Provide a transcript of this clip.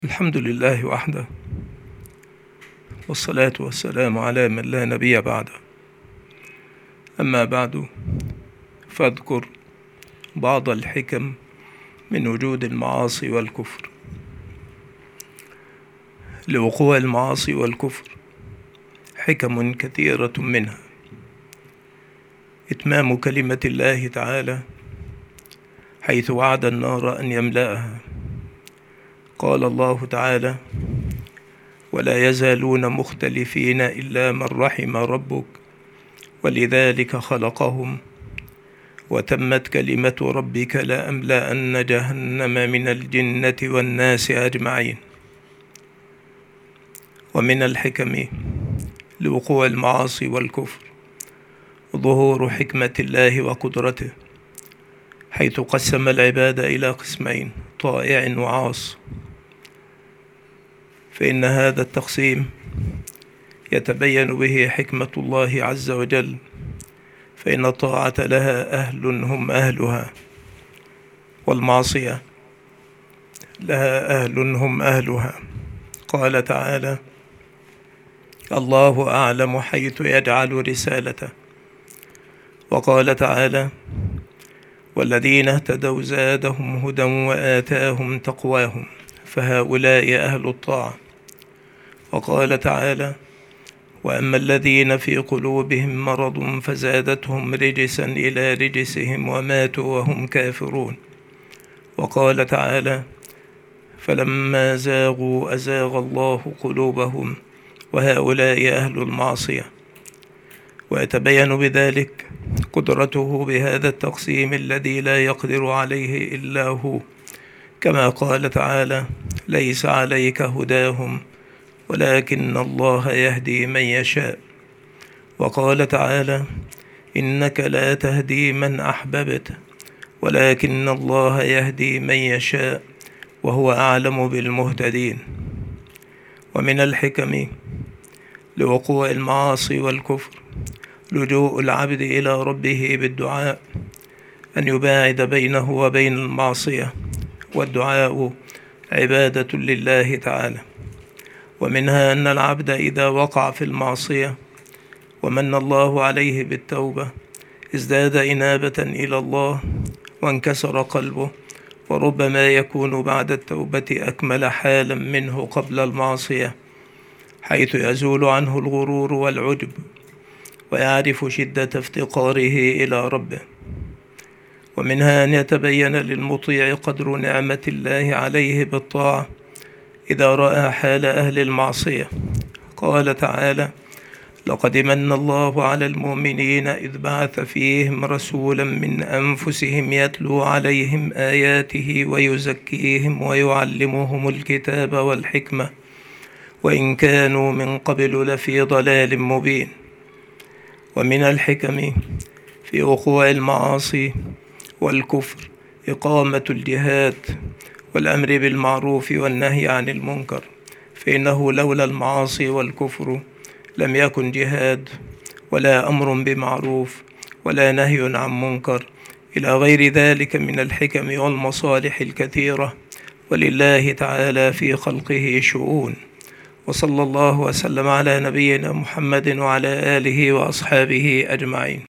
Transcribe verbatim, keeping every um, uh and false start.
الحمد لله وحده، والصلاة والسلام على من لا نبي بعده. أما بعد، فاذكر بعض الحكم من وجود المعاصي والكفر. لوقوع المعاصي والكفر حكم كثيرة، منها إتمام كلمة الله تعالى حيث وعد النار أن يملأها. قال الله تعالى: ولا يزالون مختلفين إلا من رحم ربك ولذلك خلقهم وتمت كلمة ربك لأملأن جهنم من الجنة والناس أجمعين. ومن الحكم لوقوع المعاصي والكفر ظهور حكمة الله وقدرته، حيث قسم العباد إلى قسمين: طائع وعاص. فإن هذا التقسيم يتبين به حكمة الله عز وجل، فإن الطاعة لها أهل هم أهلها، والمعصية لها أهل هم أهلها. قال تعالى: الله أعلم حيث يجعل رسالته. وقال تعالى: والذين اهتدوا زادهم هدى وآتاهم تقواهم فهؤلاء أهل الطاعة. وقال تعالى: وأما الذين في قلوبهم مرض فزادتهم رجسا إلى رجسهم وماتوا وهم كافرون. وقال تعالى: فلما زاغوا أزاغ الله قلوبهم وهؤلاء أهل المعصية. ويتبين بذلك قدرته بهذا التقسيم الذي لا يقدر عليه إلا هو، كما قال تعالى: ليس عليك هداهم ولكن الله يهدي من يشاء. وقال تعالى: إنك لا تهدي من أحببت ولكن الله يهدي من يشاء وهو أعلم بالمهتدين. ومن الحكم لوقوع المعاصي والكفر لجوء العبد إلى ربه بالدعاء، أن يباعد بينه وبين المعصية، والدعاء عبادة لله تعالى. ومنها أن العبد إذا وقع في المعصية ومن الله عليه بالتوبة ازداد إنابة إلى الله وانكسر قلبه، وربما يكون بعد التوبة أكمل حالا منه قبل المعصية، حيث يزول عنه الغرور والعجب ويعرف شدة افتقاره إلى ربه. ومنها أن يتبين للمطيع قدر نعمة الله عليه بالطاعة إذا رأى حال أهل المعصية. قال تعالى: لقد من الله على المؤمنين إذ بعث فيهم رسولا من أنفسهم يتلو عليهم آياته ويزكيهم ويعلمهم الكتاب والحكمة وإن كانوا من قبل لفي ضلال مبين. ومن الحكم في وقوع المعاصي والكفر إقامة الجهاد والأمر بالمعروف والنهي عن المنكر، فإنه لولا المعاصي والكفر لم يكن جهاد ولا أمر بمعروف ولا نهي عن منكر إلى غير ذلك من الحكم والمصالح الكثيرة. ولله تعالى في خلقه شؤون. وصلى الله وسلم على نبينا محمد وعلى آله وأصحابه أجمعين.